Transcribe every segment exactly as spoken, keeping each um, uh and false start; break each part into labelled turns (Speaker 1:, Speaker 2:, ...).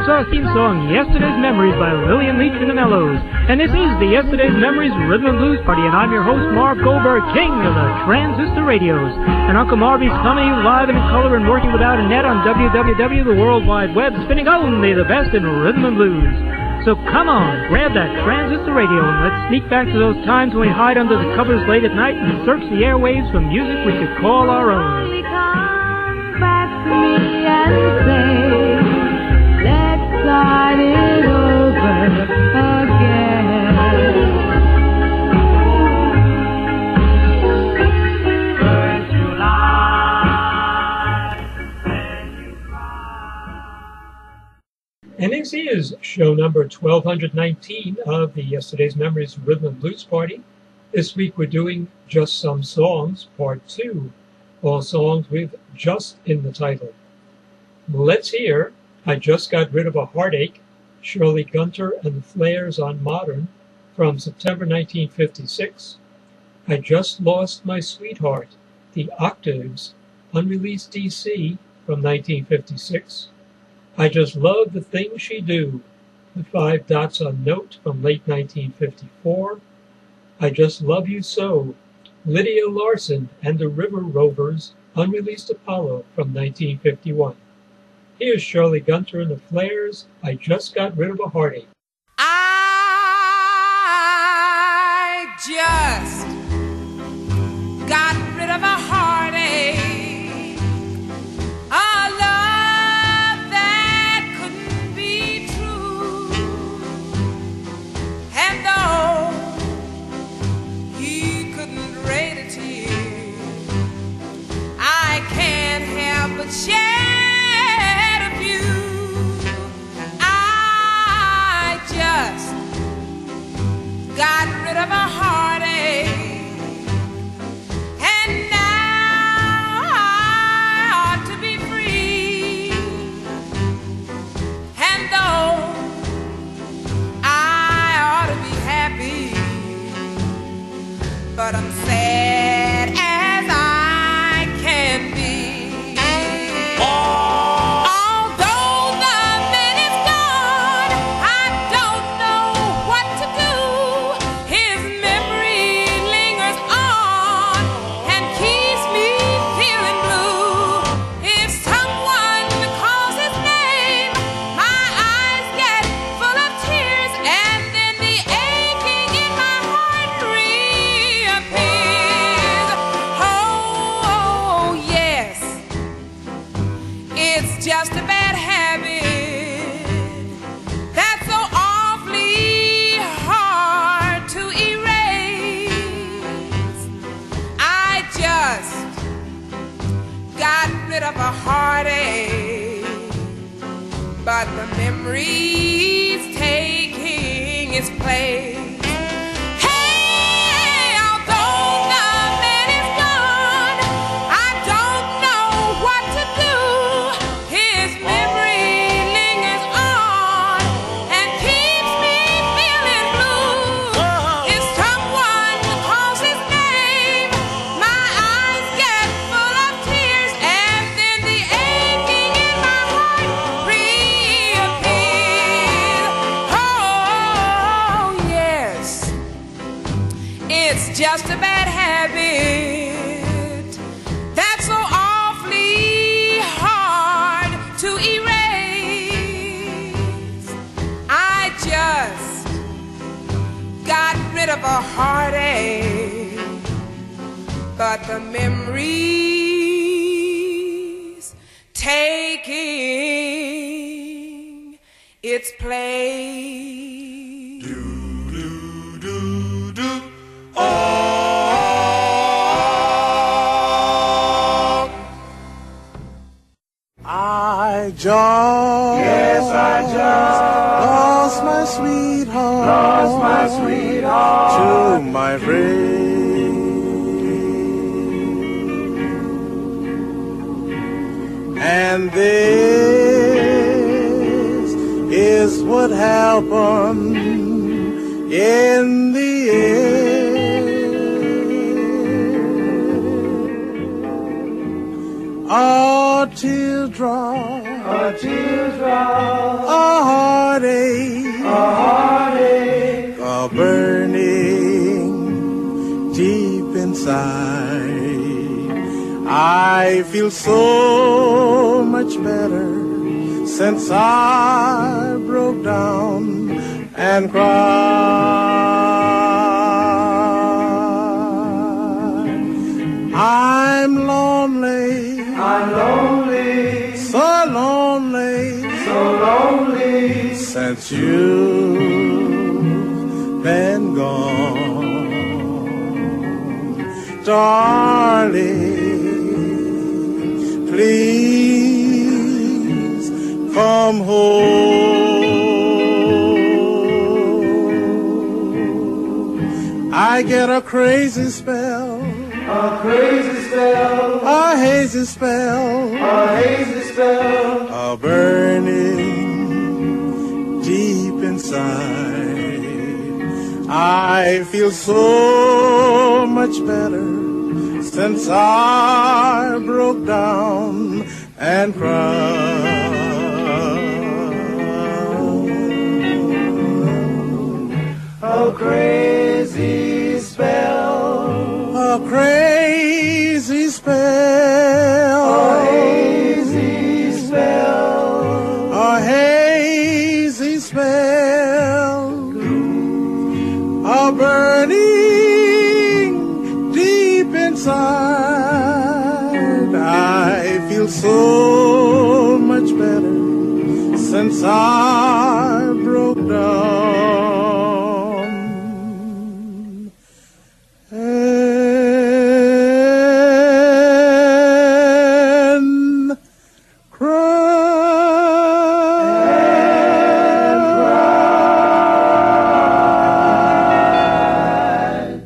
Speaker 1: our theme song, Yesterday's Memories by Lillian Leach and the Mellows. And this is the Yesterday's Memories Rhythm and Blues Party, and I'm your host, Marv Goldberg, king of the transistor radios. And Uncle Marvy's coming live and in color and working without a net on w w w dot the world wide web, spinning only the best in rhythm and blues. So come on, grab that transistor radio and let's sneak back to those times when we hide under the covers late at night and search the airwaves for music we could call our own.
Speaker 2: Come back to me and say, let's start it over again. First July, then you cry.
Speaker 3: And this is show number twelve nineteen of the Yesterday's Memories Rhythm and Blues Party. This week we're doing Just Some Songs, Part two, all songs with just in the title. Let's hear I Just Got Rid of a Heartache, Shirley Gunter and the Flares on Modern, from September nineteen fifty-six. I Just Lost My Sweetheart, The Octaves, unreleased D C, from nineteen fifty-six. I Just Love the Things She Do, the Five Dots on Note, from late nineteen fifty-four. I Just Love You So, Lydia Larson and the River Rovers, unreleased Apollo, from nineteen fifty-one. Here's Shirley Gunter and the Flares, I Just Got Rid of a Heartache.
Speaker 2: I just got rid of a heartache, a love that couldn't be true, and though he couldn't rate a tear, I can't help but shed a few. I just got rid of a heartache, and now I ought to be free. And though I ought to be happy, but I'm sad as I can be. Although the minute's gone, I don't know what to do. His memory lingers on and keeps me feeling blue. If someone calls his name, my eyes get full of tears, and then the aching in my heart reappears. Oh, yes, it's just a bad habit that's so awfully hard to erase. I just got rid of a heartache, but the memory's taking its place. Hey, although the man is gone, I don't know what to do. His memory lingers on and keeps me feeling blue. If someone calls his name, my eyes get full of tears, and then the aching in my heart reappears. Oh, yes, it's just a bad habit that's so awfully hard to erase. I just got rid of a heartache, but the memory's taking its place.
Speaker 4: Do, do, do, do. Oh, I just, yes, I just lost my sweetheart, lost my sweetheart to my rain. And this is what happened in the end. A teardrop, a teardrop, a heartache, a heartache, a burning deep inside. I feel so much better since I broke down and cried. I'm lonely, I'm lonely, so lonely, so lonely, since you've been gone, darling. Please come home. I get a crazy spell, a crazy spell, a hazy spell, a hazy spell, a burning deep inside. I feel so much better since I broke down and cried. A crazy spell, a crazy spell, a hazy spell, a hazy spell, a burning deep inside. I feel so much better since I broke down and cried.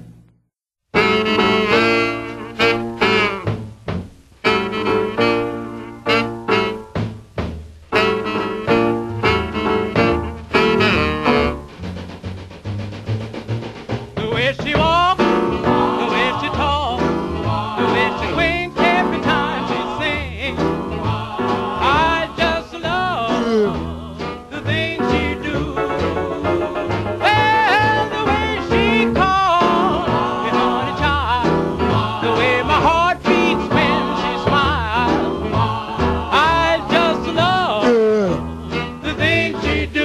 Speaker 2: The way she walked, the way she talked, the way she winked every time she sang. I just love the things she do. Well, the way she called me honey child, the way my heart beats when she smiles. I just love the things she do.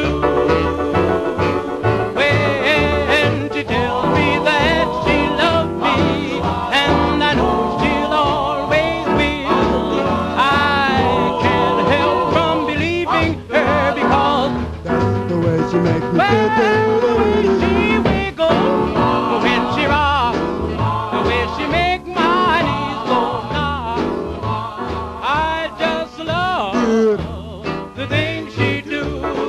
Speaker 2: When she tells me that she loves me, and I know she'll always will, I can't help from believing her because
Speaker 5: That's the way she makes me
Speaker 2: when
Speaker 5: feel.
Speaker 2: she wiggles, when she rocks, the way she make my knees go knock, I just love the things she do.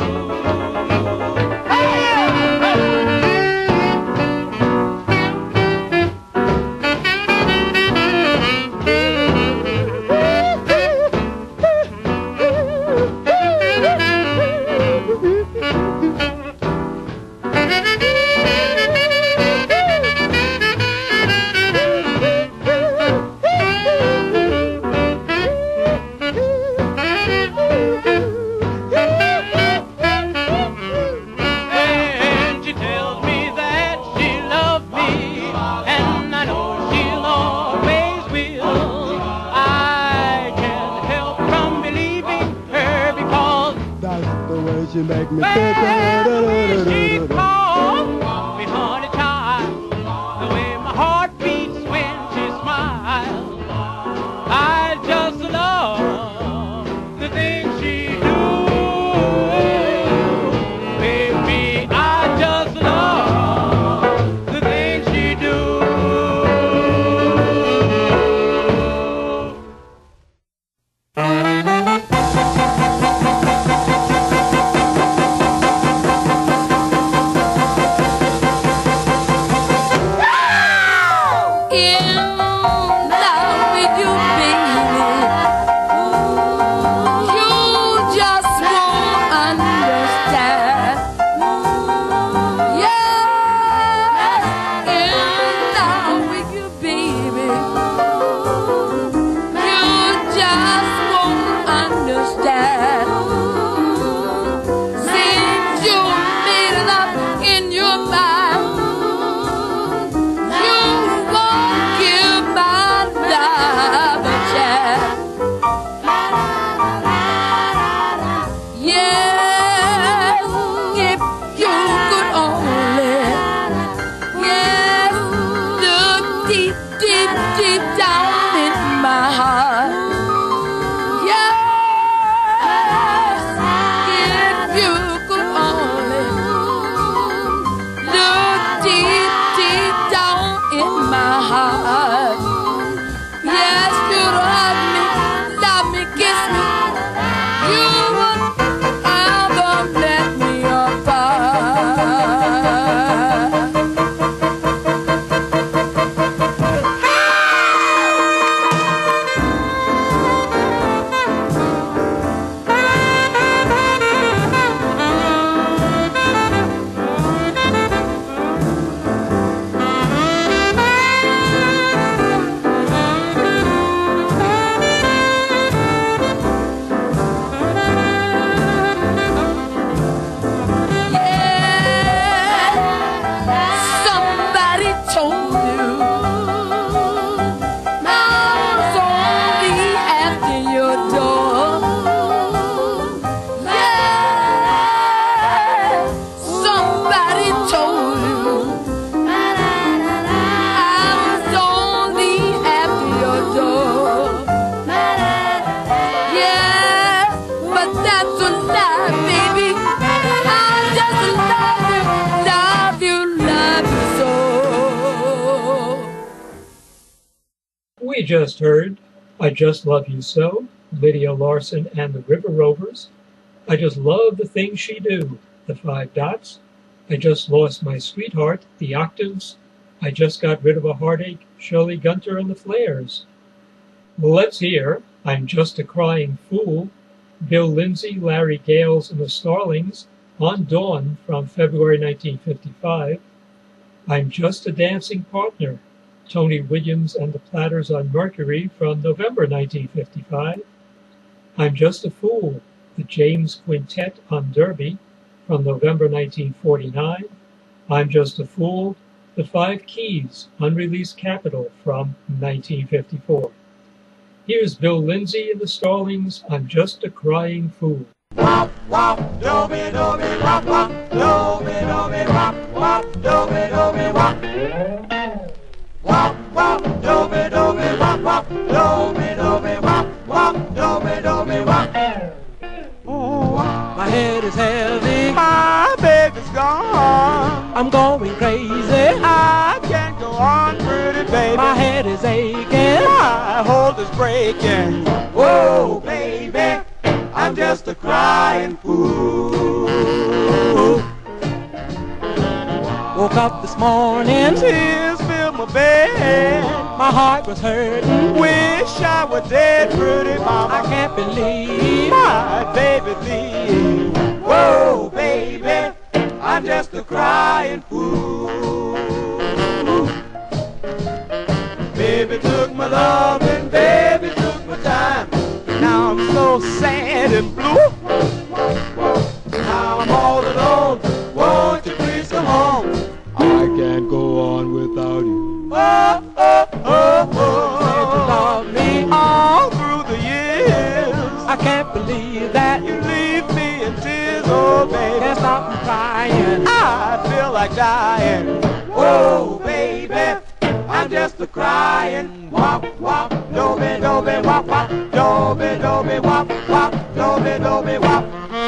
Speaker 2: When she tells me that she loves me, and I know she'll always will, I can't help from believing her because
Speaker 5: That's the way she makes me
Speaker 2: well, the way she
Speaker 5: feel.
Speaker 2: calls me honey child, the way my heart beats when she smiles, I just love the things she do. Baby, I just love the things she do.
Speaker 3: just heard I Just Love You So, Lydia Larson and the River Rovers. I Just Love the Things She Do, the Five Dots. I Just Lost My Sweetheart, the Octaves. I Just Got Rid of a Heartache, Shirley Gunter and the Flares. Let's hear I'm Just a Crying Fool, Bill Lindsay, Larry Gales and the Starlings on Dawn from February nineteen fifty-five. I'm Just a Dancing Partner, Tony Williams and the Platters on Mercury from November nineteen fifty-five. I'm Just a Fool, the James Quintet on Derby from November nineteen forty-nine. I'm Just a Fool, the Five Keys, Unreleased Capital from nineteen fifty-four. Here's Bill Lindsay and the Starlings, I'm Just a Crying Fool.
Speaker 4: Wop, wop, do-me, do-me, wop, wop, do-me, do-me, wop, wop, do-me, do-me, wop. Wop, wop, do-me, do-me, wop, wop, do-me, do-me, wop, wop, do-me, do-me, wop.
Speaker 6: Oh, my head is heavy, my baby's gone. I'm going crazy, I can't go on, pretty baby. My head is aching, my hold is breaking. Whoa, baby, I'm just a crying fool. Woke up this morning, tears filled my bed. My heart was hurting, wish I were dead, pretty mama. I can't believe my baby leave. Whoa, baby, I'm just a crying fool. Baby took my love and baby took my time. Now I'm so sad and blue. Now I'm all alone, won't you please come home?
Speaker 5: I can't go on without you.
Speaker 6: Oh, oh, oh, oh. Said you love me all through the years. I can't believe that you leave me in tears, oh baby. Can't stop from crying, I feel like dying. Whoa, baby, I'm just a crying. Wop, wop, do-me, do-me, wop, wop, do-me, do-me, wop, wop, do-me, do-me, wop.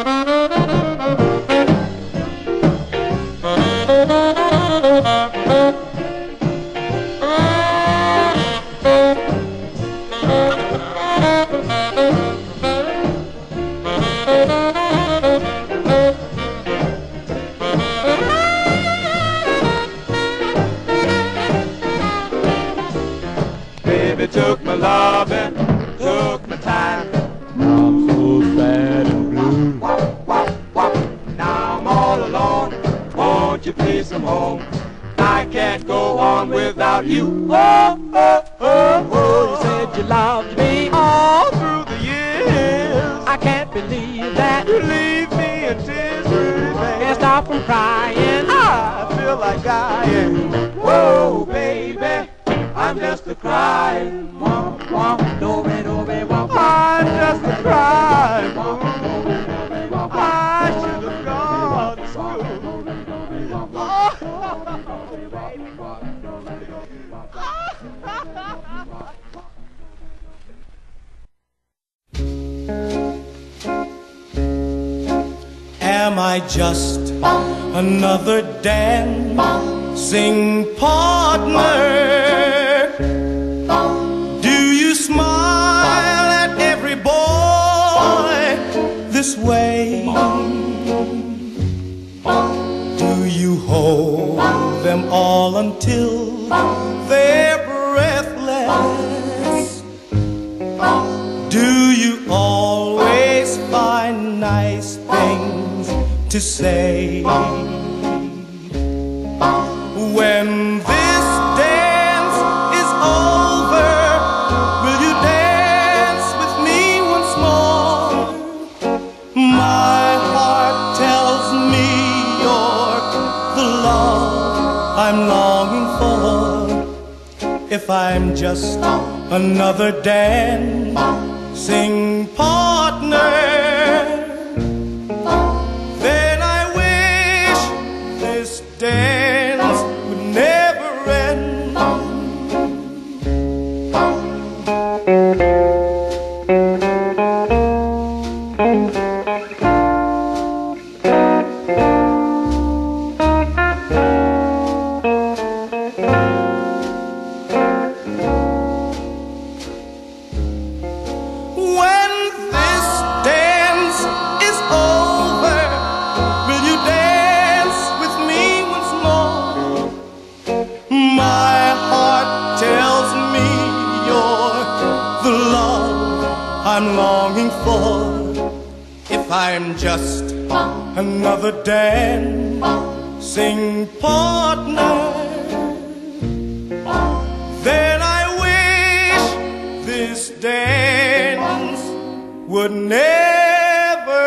Speaker 6: Baby took my loving, took my time.
Speaker 5: I'm so sad and blue.
Speaker 6: Wop, wop, wop. Now I'm all alone, won't you please come home? I can't go on without you. Oh, oh, oh, oh. You said you loved me all through the years. I can't believe that you leave me in tears, pretty baby. Can't stop from crying, I feel like dying. Whoa, baby, I'm just a crying. Womp, womp, do-be, do-be, womp, womp. I'm just a crying. Womp, do-be, womp, womp. I should have gone to school.
Speaker 4: Am I just another dancing partner? Do you smile at every boy this way? Do you hold them all until they're breathless? Do you always find nice things to say? When this dance is over, will you dance with me once more? My heart tells me you're the love I'm longing for. If I'm just another dancing partner, then I wish this dance would never end.
Speaker 6: I'm just another dancing partner, then I wish this dance would never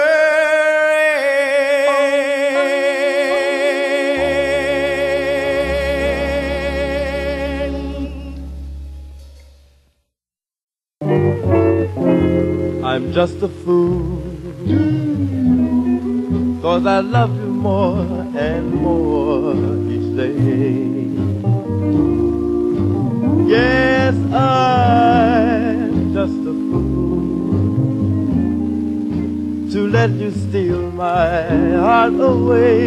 Speaker 6: end. I'm just a fool, 'cause I love you more and more each day. Yes, I'm just a fool to let you steal my heart away.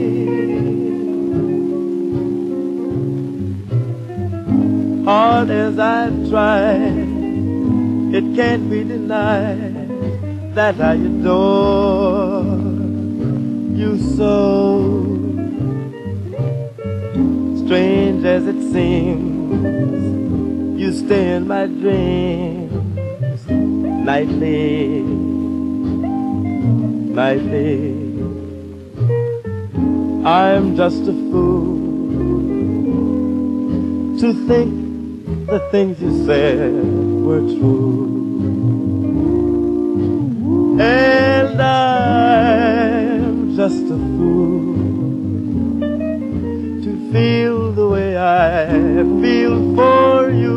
Speaker 6: Hard as I've tried, it can't be denied that I adore you so. Strange as it seems, you stay in my dreams nightly, nightly. I'm just a fool to think the things you said were true. And I'm just a fool to feel the way I feel for you.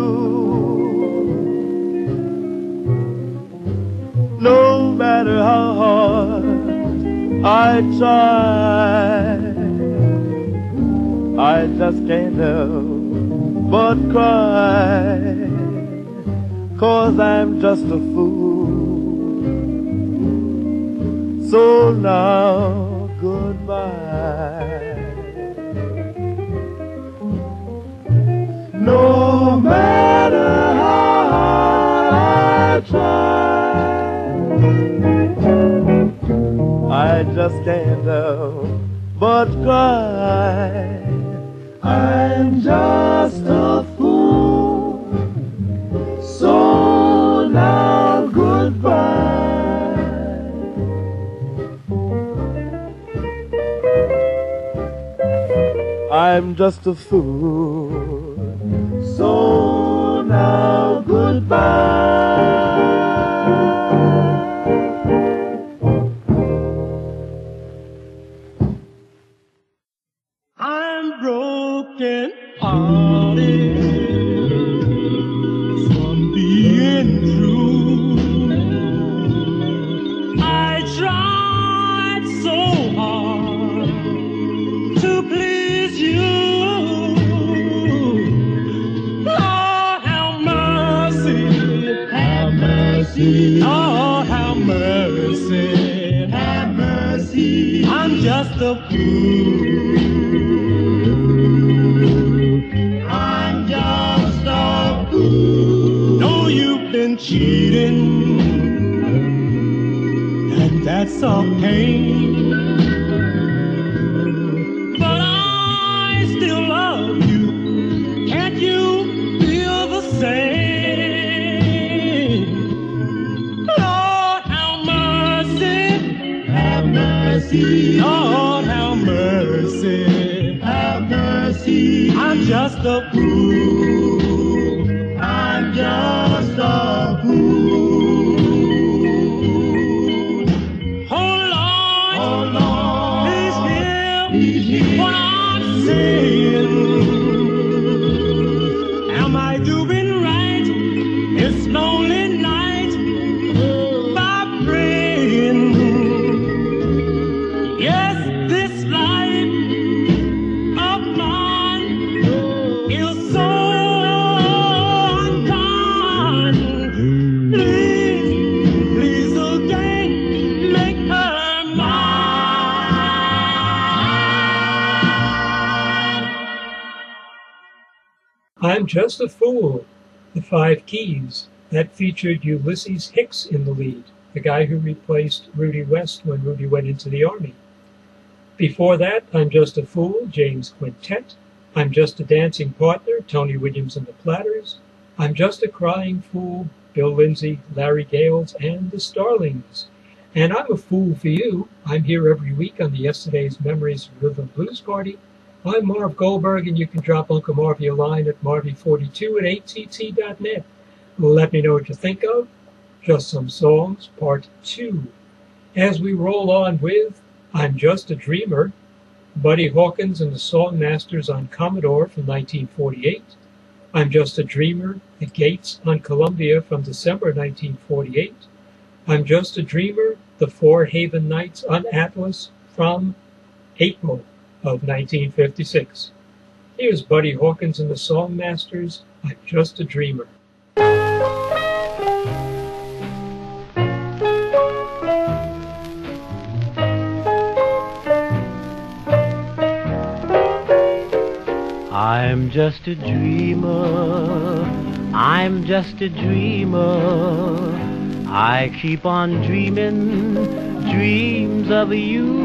Speaker 6: No matter how hard I try, I just can't help but cry, 'cause I'm just a fool. So now, goodbye. No matter how hard I try, I just can't help but cry. I'm just a fool. So now, goodbye. I'm just a fool. So now, goodbye. I'm broken hearted from being true. I tried so hard to please you. Lord, have mercy, have mercy. Lord, have mercy, have mercy. I'm just a fool. I'm just a fool. Know you've been cheating, and that's okay. But I still love you. Can't you feel the same? Lord, have mercy, have mercy. Lord, have mercy, have mercy. I'm just a fool. I'm just a fool. Oh Lord, oh Lord, please hear, please hear what I'm saying. Am I doing right? It's lonely night by praying. Yes, this life of mine is so undone. Please, please again, make her mine.
Speaker 3: I'm Just a Fool, The Five Keys. That featured Ulysses Hicks in the lead, the guy who replaced Rudy West when Rudy went into the Army. Before that, I'm Just a Fool, James Quintet. I'm Just a Dancing Partner, Tony Williams and the Platters. I'm Just a Crying Fool, Bill Lindsay, Larry Gales, and the Starlings. And I'm a fool for you. I'm here every week on the Yesterday's Memories Rhythm and Blues Party. I'm Marv Goldberg, and you can drop Uncle Marvy a line at marvy forty-two at A T T dot net. Let me know what you think of Just Some Songs, Part two. As we roll on with I'm Just a Dreamer, Buddy Hawkins and the Songmasters on Commodore from nineteen forty-eight. I'm Just a Dreamer, The Gates on Columbia from December nineteen forty-eight. I'm Just a Dreamer, The Four Haven Nights on Atlas from April of nineteen fifty-six. Here's Buddy Hawkins and the Songmasters, I'm Just a Dreamer.
Speaker 7: I'm just a dreamer, I'm just a dreamer. I keep on dreaming dreams of you.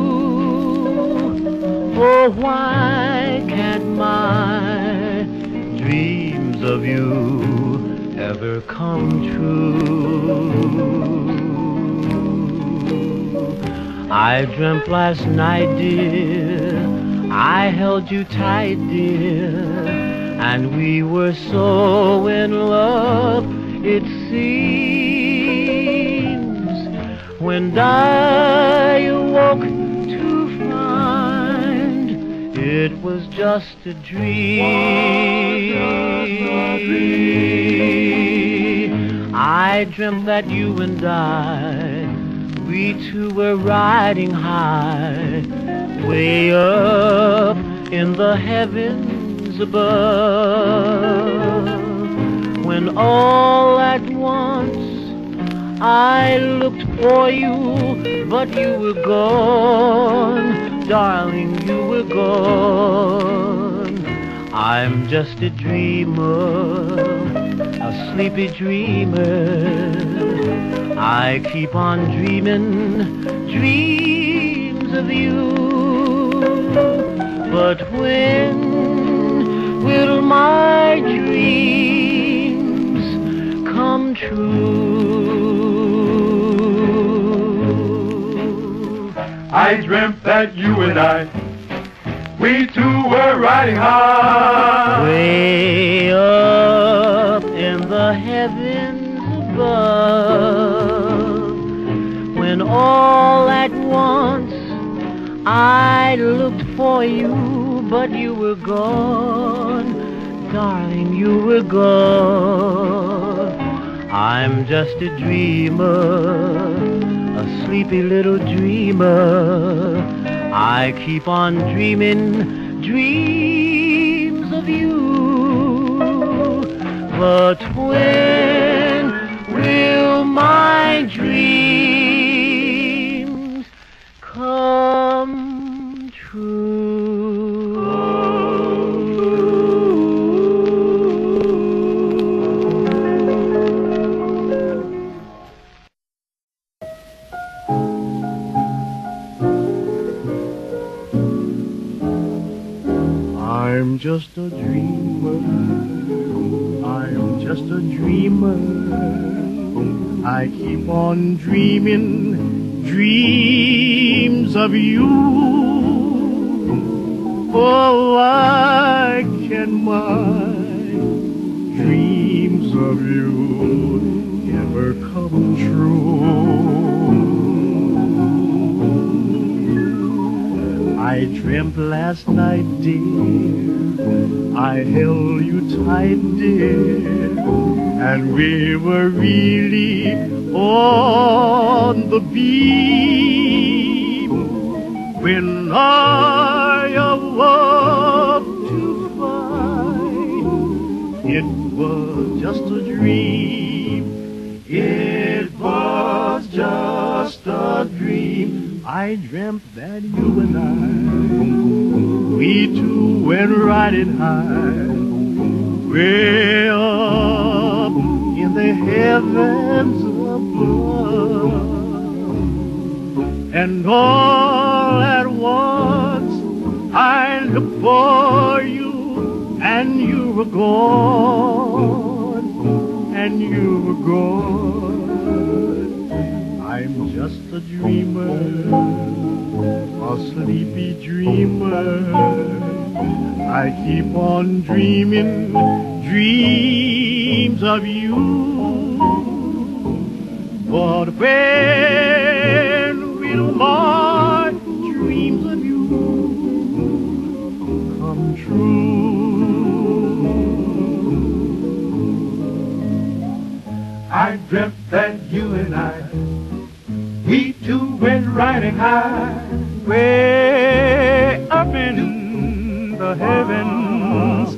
Speaker 7: Oh, why can't my dreams of you ever come true? I dreamt last night, dear, I held you tight, dear, and we were so in love, it seems. When I awoke to find it was just a dream. I dreamt that you and I, we two were riding high, way up in the heavens above. When all at once I looked for you, but you were gone, darling, you were gone. I'm just a dreamer, a sleepy dreamer. I keep on dreaming dreams of you. But when will my dreams come true?
Speaker 6: I dreamt that you and I, we two were riding high,
Speaker 7: way up in the heavens above. When all at once I looked for you, but you were gone, darling, you were gone. I'm just a dreamer, a sleepy little dreamer. I keep on dreaming dreams of you. But when will my dreams come true?
Speaker 8: I'm just a dreamer, I'm just a dreamer. I keep on dreaming dreams of you. Oh, why can my dreams of you never come true? I dreamt last night, dear, I held you tight, dear, and we were really on the beam. When I awoke to find it was just a dream, it was just a dream. I dreamt that you and I, we two went riding high, way up in the heavens above. And all at once I looked for you, and you were gone, and you were gone. I'm just a dreamer, a sleepy dreamer. I keep on dreaming dreams of you. But when will my dreams of you come true? I dreamt that you and I, we two went riding high, way up in the heavens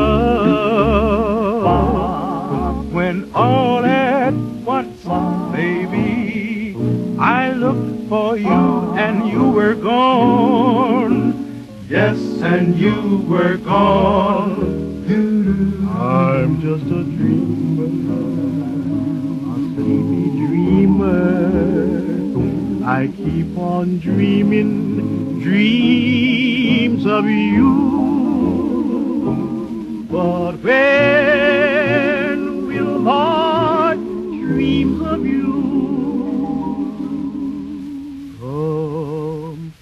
Speaker 8: above. When all at once, baby, I looked for you and you were gone. Yes, and you were gone. I'm just a dreamer, a sleepy dreamer. I keep on dreaming dreams of you. But when will my dreams of you come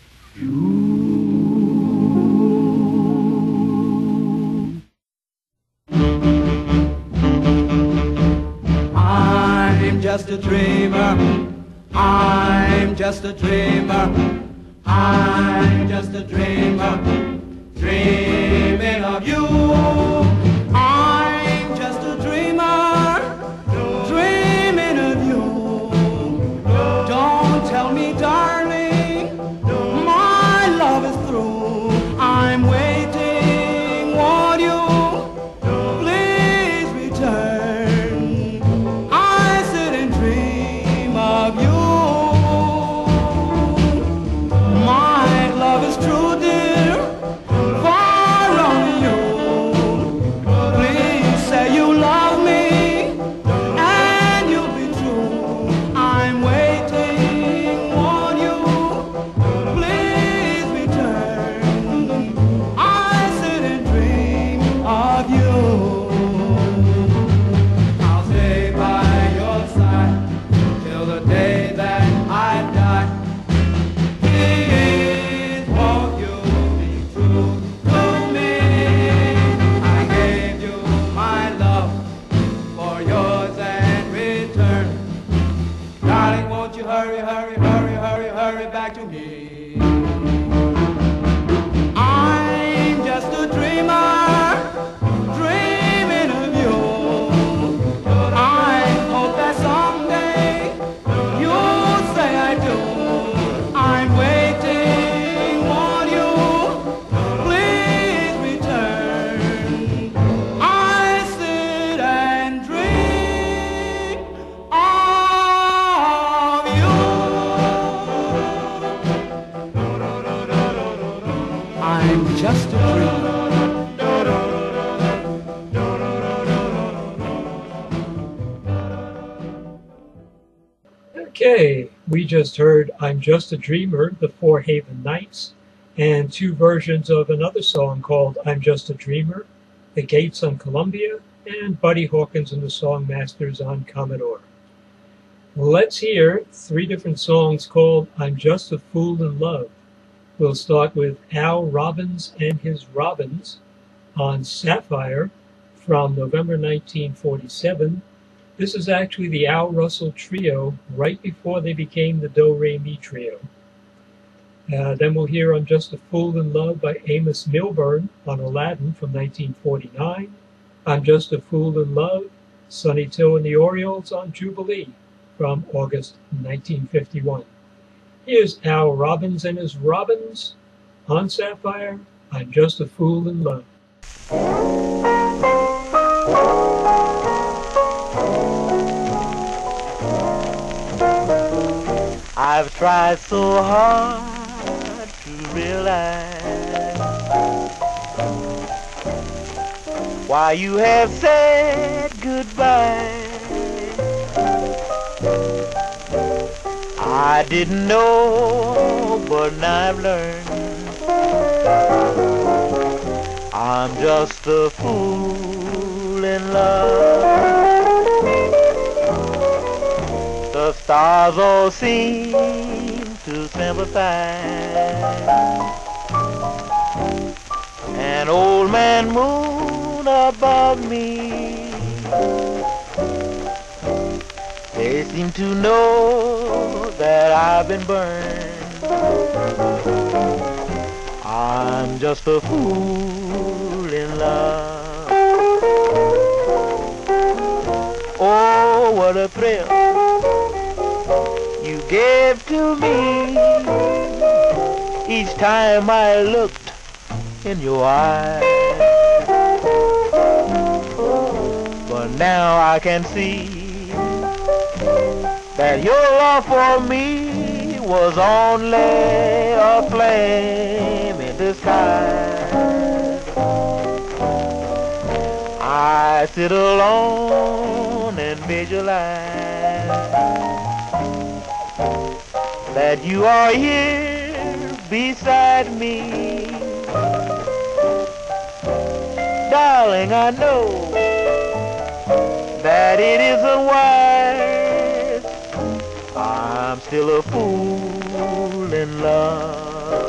Speaker 8: true?
Speaker 6: I'm just a dreamer. I'm just a dreamer. I'm just a dreamer. Dreaming of you. I'm just a dreamer. Dreaming of you. Don't tell me, darling, my love is through. I'm waiting on you. Please return. I sit and dream of you. My love is true, dear, for only you. Please say you love me, and you'll be true. I'm waiting on you. Please return. I sit and dream of you. I'll stay by your side till the day that I die. Please won't you be true to me? I gave you my love for yours and return. Darling, won't you hurry, hurry, hurry, hurry, hurry back to me? I'm just a dreamer, dreaming of you. I hope that someday you'll say I do. I'm waiting on you. Please return. I sit and dream of you. I'm just a dreamer.
Speaker 3: Okay, we just heard I'm Just a Dreamer, the Four Haven Knights, and two versions of another song called I'm Just a Dreamer, The Gates on Columbia, and Buddy Hawkins and the Songmasters on Commodore. Let's hear three different songs called I'm Just a Fool in Love. We'll start with Al Robbins and His Robins on Sapphire from November nineteen forty-seven. This is actually the Al Russell Trio right before they became the Do-Re-Mi Trio. Uh, then we'll hear I'm Just a Fool in Love by Amos Milburn on Aladdin from nineteen forty-nine. I'm Just a Fool in Love, Sonny Till and the Orioles on Jubilee from August nineteen fifty-one. Here's Al Robbins and His Robins on Sapphire, I'm Just a Fool in Love.
Speaker 7: I've tried so hard to realize why you have said goodbye. I didn't know, but now I've learned I'm just a fool in love. The Stars all seem to sympathize. An old man moon above me, they seem to know that I've been burned. I'm just a fool in love. Oh, what a thrill you gave to me each time I looked in your eyes. But now I can see that your love for me was only a flame in disguise. I sit alone and visualize that you are here beside me. Darling, I know that it isn't wise. I'm still a fool in love.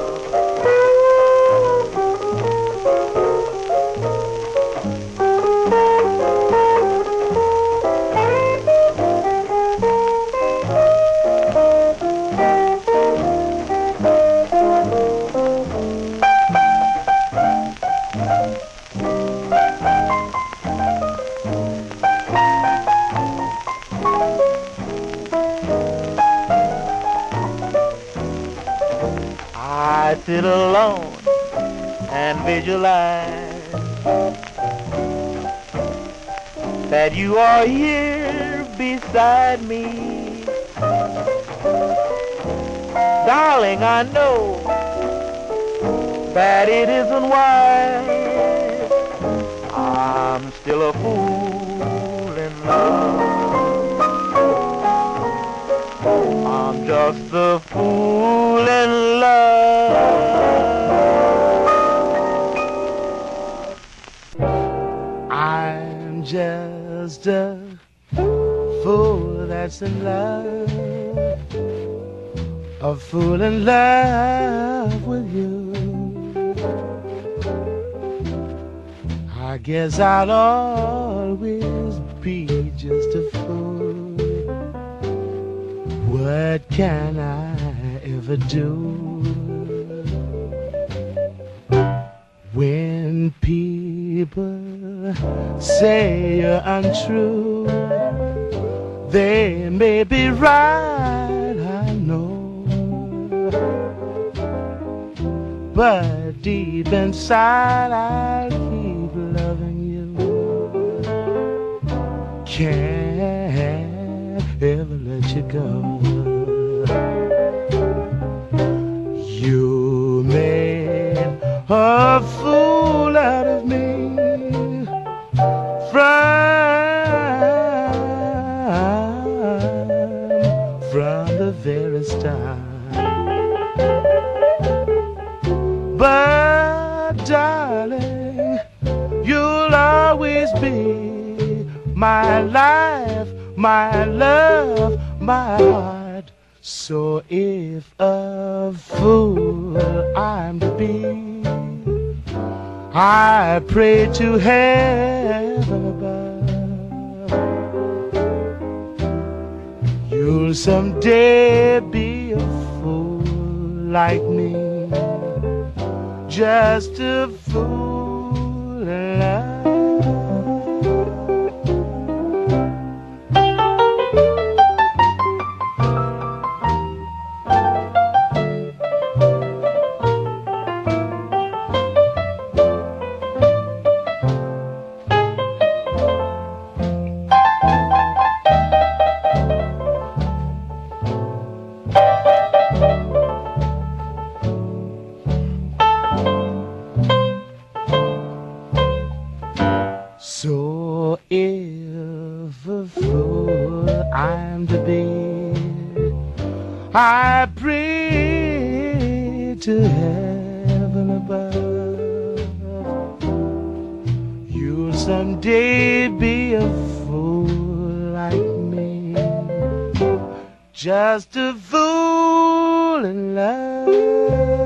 Speaker 7: I sit alone and visualize that you are here beside me. Darling, I know that it isn't wise. I'm still a fool in love. I'm just a fool in love. I'm just a fool that's in love, a fool in love with you. I guess I'll always be just a fool. What can I ever do when people say you're untrue? They may be right, I know, but deep inside I'll keep loving you. Can't ever let you go. You made a fool out of me from, from the very start. But darling, you'll always be my life, my love, my heart. So if a fool I'm to be, I pray to heaven above, you'll someday be a fool like me, just a fool in love. So if a fool I'm to be, I pray to heaven above, you'll someday be a fool like me,
Speaker 9: just a fool in love.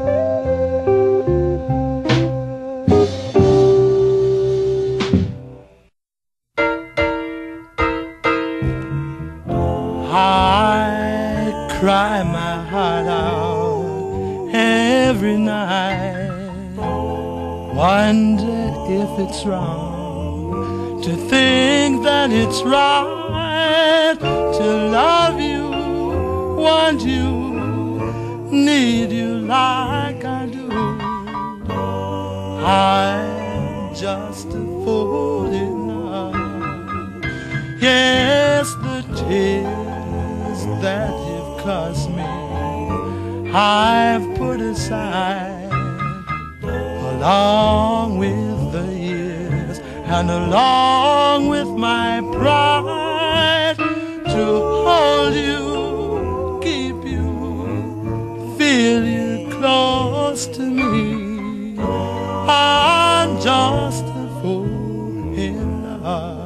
Speaker 9: I cry my heart out every night, wonder if it's wrong to think that it's right to love you, want you, need you like I do. I'm just a fool in love. Yes, the tears that you've cost me I've put aside, along with the years and along with my pride, to hold you, keep you, feel you close to me. I'm just a fool in love,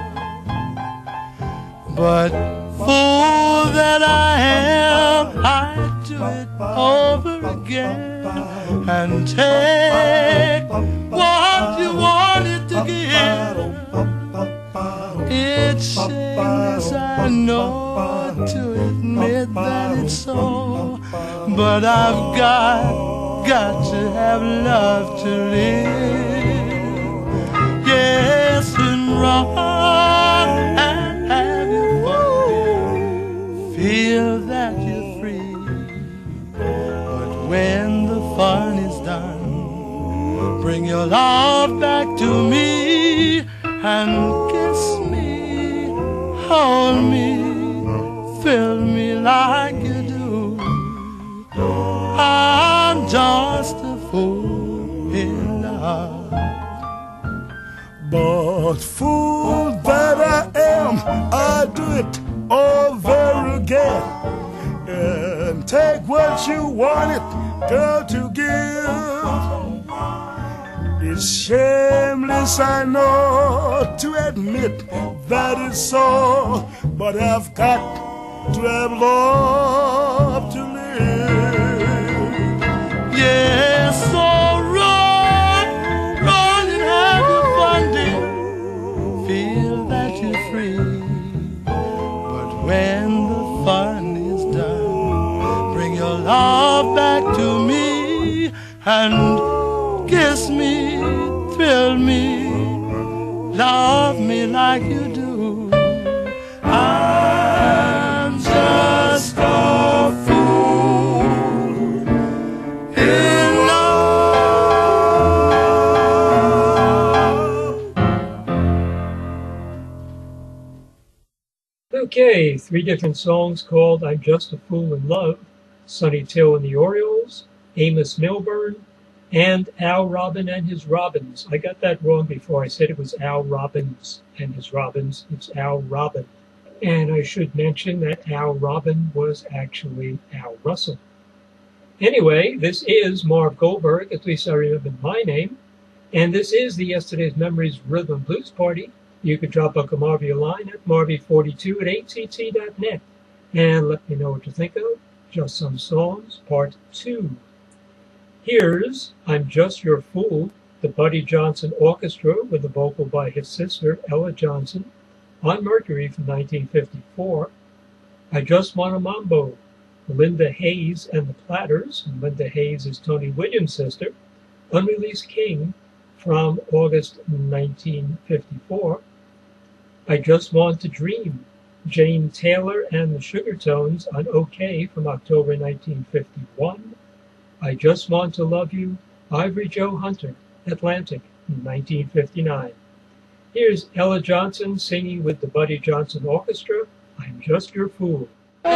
Speaker 9: but fool that I am, I do it over again and take what you wanted to give. It's shameless, I know, to admit that it's so, but I've got, got to have love to live. Yes, and run and have your fun, feel that you're free. But when the fun is done, bring your love back to me and kiss me, hold me, fill me like you do. I'm just a fool in love.
Speaker 10: But fool that I am, I do it over again and take what you wanted, girl, to give. It's shameless, I know, to admit that it's so, but I've got to have love to live.
Speaker 9: Yes, so run, run and have your fun, dear. Feel that you're free. But when the fun is done, bring your love back to me and kiss me, thrill me, love me like you do. I'm just a fool in love.
Speaker 3: Okay, three different songs called I'm Just a Fool in Love, Sonny Till and the Orioles, Amos Milburn, and Al Robin and his Robins. I got that wrong before. I said it was Al Robbins and his Robins. It's Al Robin. And I should mention that Al Robin was actually Al Russell. Anyway, this is Marv Goldberg, at least I remember my name. And this is the Yesterday's Memories Rhythm and Blues Party. You could drop Uncle Marvy a line at marvy forty-two at A T T dot net. And let me know what you think of Just Some Songs, Part two. Here's I'm Just Your Fool, the Buddy Johnson Orchestra with a vocal by his sister, Ella Johnson, on Mercury from nineteen fifty-four. I Just Want a Mambo, Linda Hayes and the Platters, and Linda Hayes is Tony Williams' sister, unreleased King from August nineteen fifty-four. I Just Want to Dream, Jane Taylor and the Sugartones on OK from October nineteen fifty-one. I Just Want to Love You, Ivory Joe Hunter, Atlantic, nineteen fifty-nine. Here's Ella Johnson singing with the Buddy Johnson Orchestra, I'm Just Your Fool.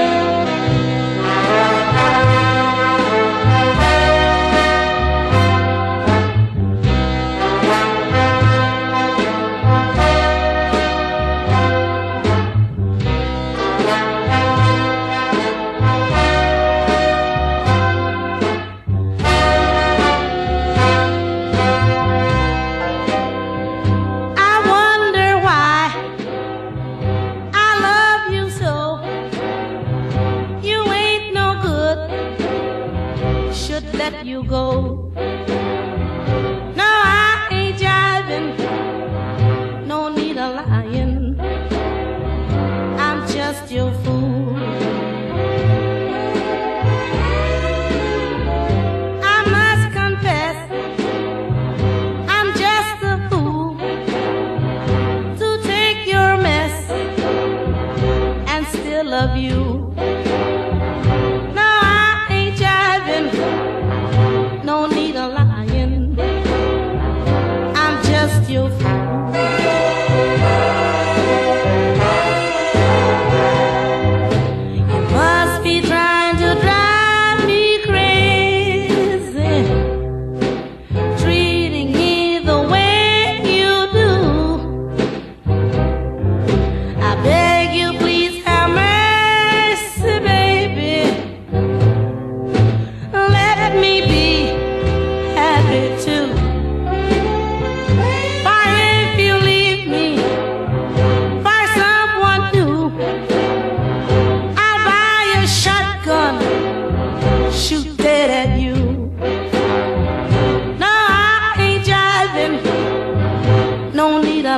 Speaker 2: I wonder why I love you so.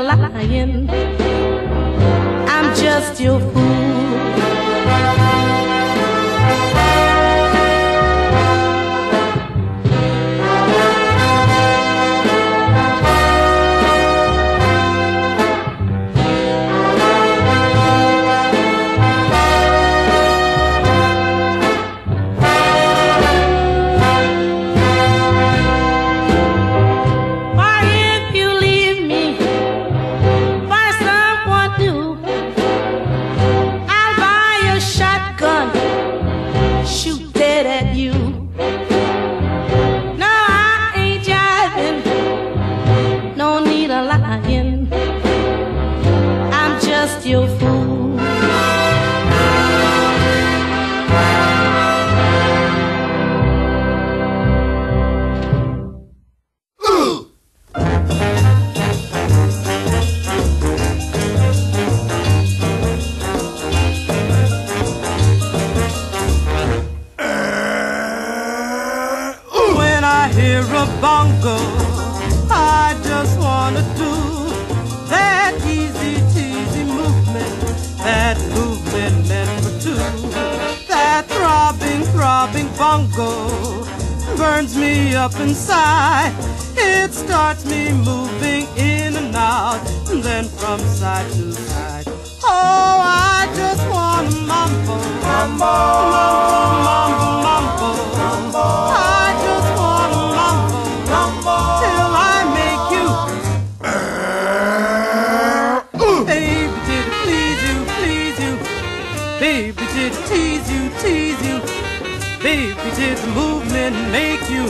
Speaker 11: lying. I'm just your fool. Your fool.
Speaker 10: Ooh.
Speaker 9: When I hear a bongo, I just wanna do that easy that movement meant for two. That throbbing, throbbing bongo burns me up inside. It starts me moving in and out, and then from side to side. Oh, I just want to mambo, mambo, mambo, mambo, mambo. I just want to mambo, mambo, till I make you. Baby, did it please you, please you? Baby, did it tease you, tease you? Baby, did the movement make you?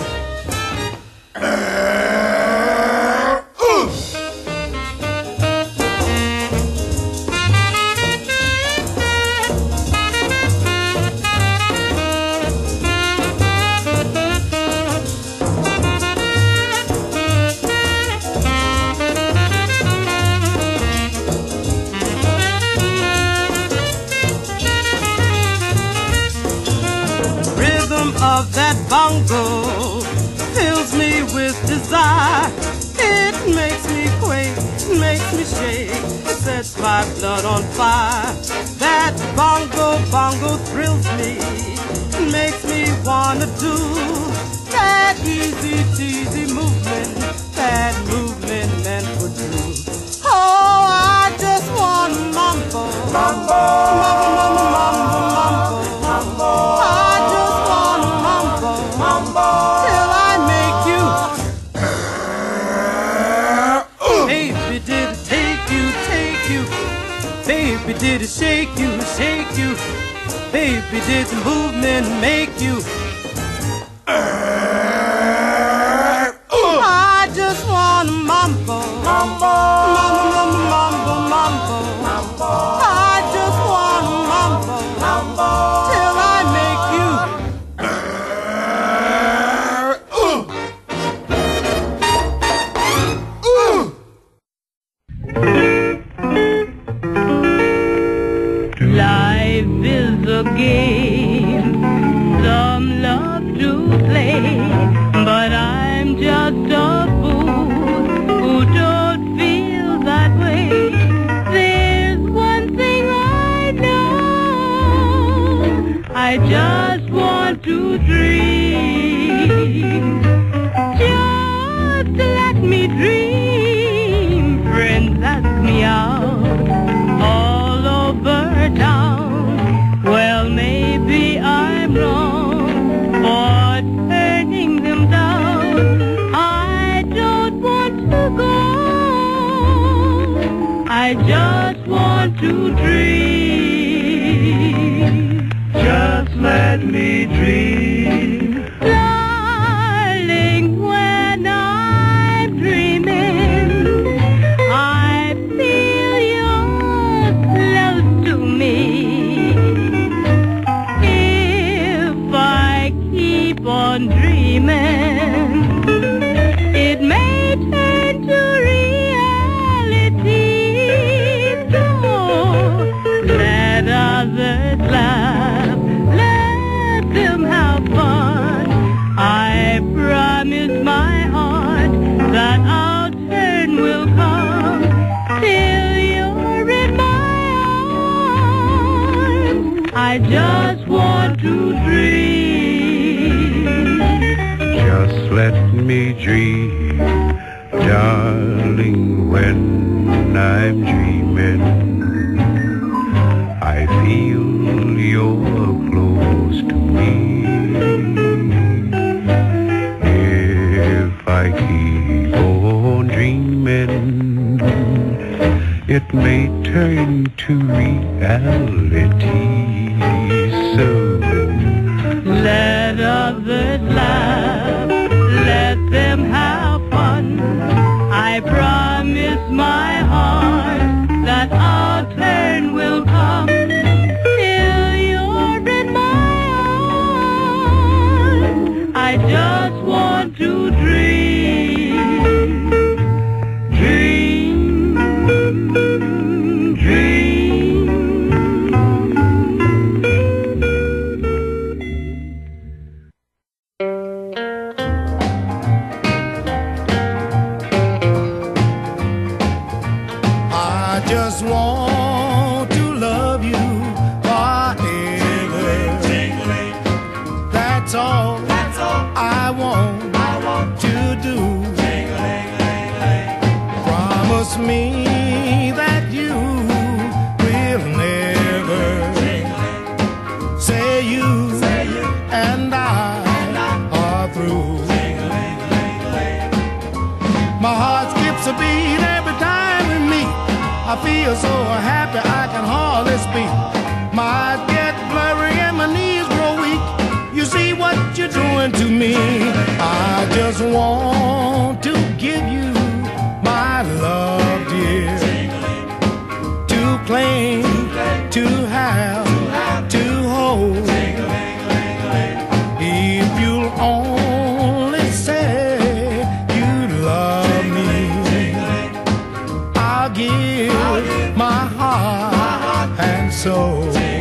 Speaker 9: Of that bongo fills me with desire. It makes me quake, makes me shake, it sets my blood on fire. That bongo, bongo thrills me, makes me wanna do that easy, teasy movement, that movement meant for two. Oh, I just want mambo, mambo, mambo, mambo, mambo, mambo, mambo. I just want mambo, mambo, till I make you. Baby, did it take you, take you? Baby, did it shake you, shake you? Baby, did the movement make you? I just want mambo, mambo, mambo, mambo, mambo, mambo. I just want mambo, mambo, till I make you.
Speaker 12: Life is a game, some love to play, but I'm just a fool who don't feel that way. There's one thing I know, I just want to dream. Just let me dream. Friends ask me out all over town. Well, maybe I'm wrong for turning them down. I don't want to go, I just want to dream. Just let me dream. Darling, when I'm dreaming, I feel you're close to me. If I keep on dreaming, it may turn to reality. So let others laugh, let them have I just want to dream.
Speaker 13: Just let me dream, darling, when I'm dreaming. I feel you're close to me. If I keep on dreaming, it may turn to reality. So
Speaker 12: let others laugh, let them have fun. I promise my heart that our turn will come. Till you're in my arms, I just want to dream, dream, dream.
Speaker 10: I just want to love you forever. That's all, That's all I want, I want to do. Promise me that you will never say you, say you and I, and I are through. My heart skips a beat every time we meet. I feel so happy I can hardly speak. My eyes get blurry and my knees grow weak. You see what you're doing to me. I just want to give you my love, dear. To claim, to have, to hold. If you'll only say you love me, I'll give my heart and soul.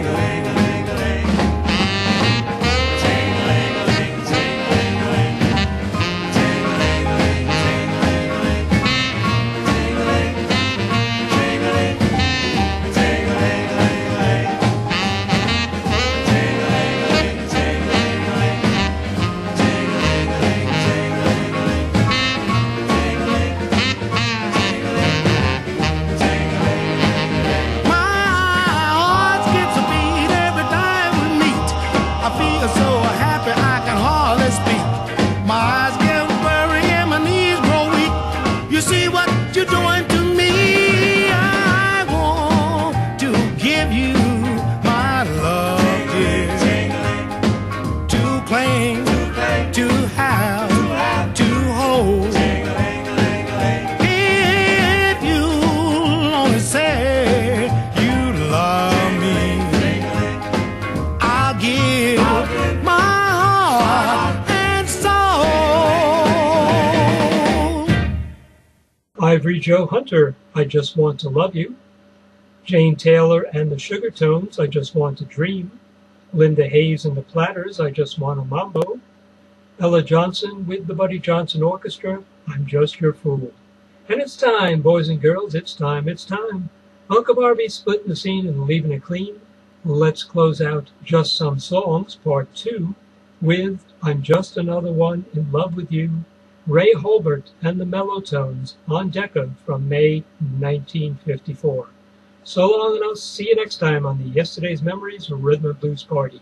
Speaker 3: Ivory Joe Hunter, I Just Want to Love You. Jane Taylor and the Sugartones, I Just Want to Dream. Linda Hayes and the Platters, I Just Want a Mambo. Ella Johnson with the Buddy Johnson Orchestra, I'm Just Your Fool. And it's time, boys and girls, it's time, it's time. Uncle Barbie's splitting the scene and leaving it clean. Let's close out Just Some Songs, Part two, with I'm Just Another One in Love with You. Ray Holbert and the Mellotones on Decca from May nineteen fifty-four. So long, and I'll see you next time on the Yesterday's Memories Rhythm and Blues Party.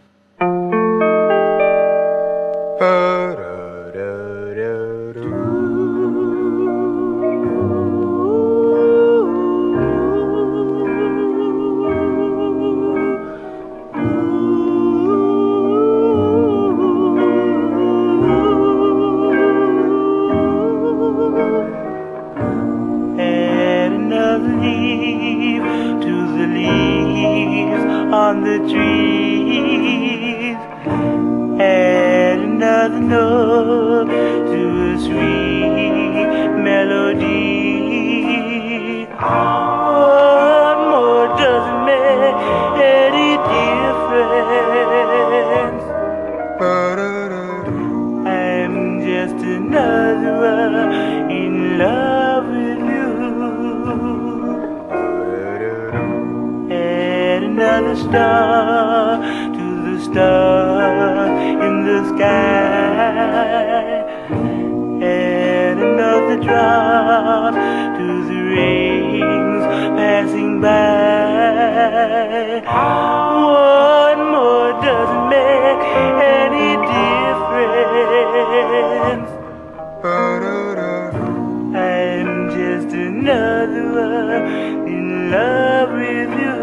Speaker 8: On the trees, add another note to a sweet melody. What more doesn't make any difference? I'm just another one in love with you. Add another star
Speaker 7: star in the sky. Add another drop to the rains passing by. One more doesn't make any difference. I'm just another one in love with you.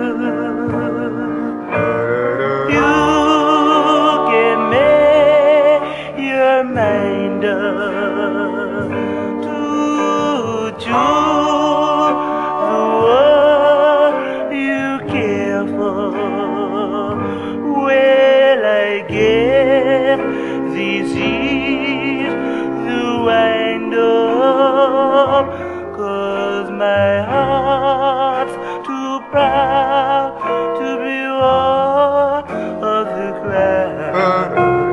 Speaker 7: You can make your mind up to choose the one you care for. Well, I guess this is the wind up, 'cause my heart's too proud to be one of the crowd.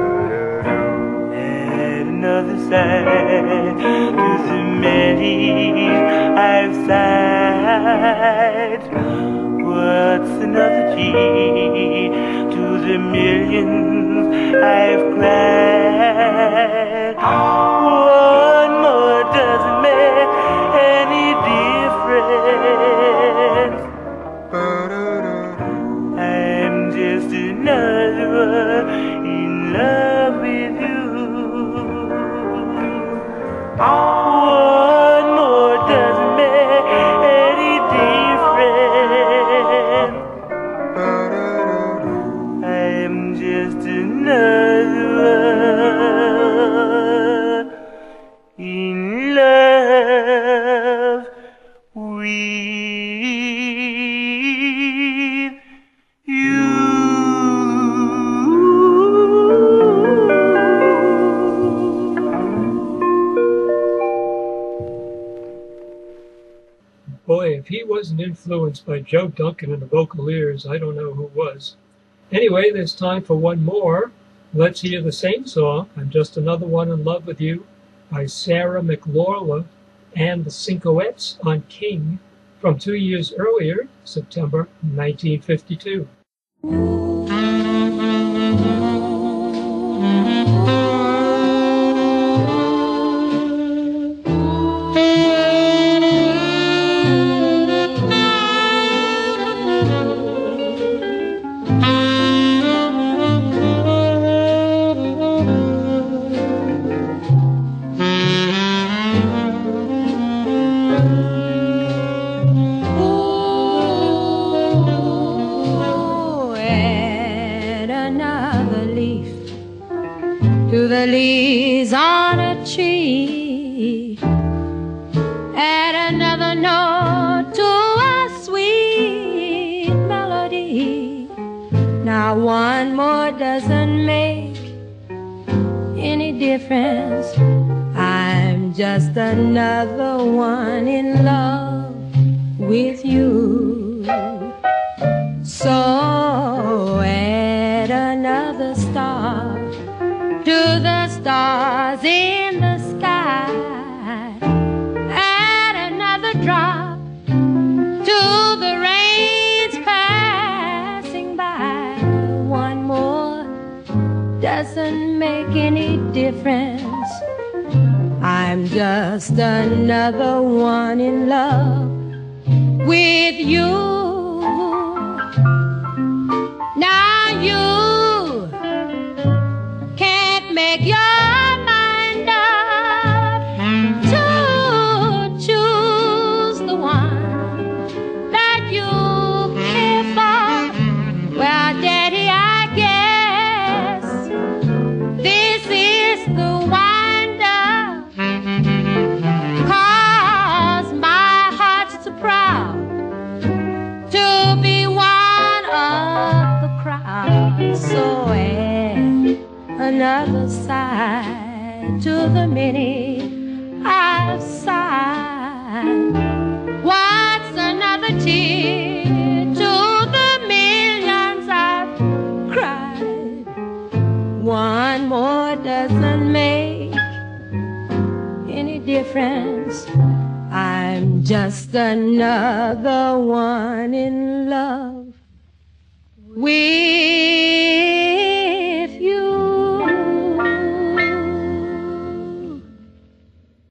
Speaker 7: And another side to the many I've sighed. What's another key to the millions I've cried? One more doesn't make any difference. I'm just another one in love with you. One more doesn't make any difference. I'm just another one in love with you.
Speaker 3: Boy, if he wasn't influenced by Joe Duncan and the Vocaliers, I don't know who was. Anyway, there's time for one more. Let's hear the same song, I'm Just Another One in Love with You, by Sarah McLaughlin and the Cincoettes on King from two years earlier, September nineteen fifty-two.
Speaker 11: The leaves on a tree, add another note to a sweet melody. Now one more doesn't make any difference. I'm just another one in love with you. So add another star to the stars in the sky, add another drop to the rains passing by. One more doesn't make any difference. I'm just another one in love with you. Now you make your mind up to choose the one that you care for. Well, Daddy, I guess this is the wind up, 'cause my heart's too proud to be one of the crowd. So another side to the many I've sighed. What's another tear to the millions I've cried? One more doesn't make any difference. I'm just another one in love with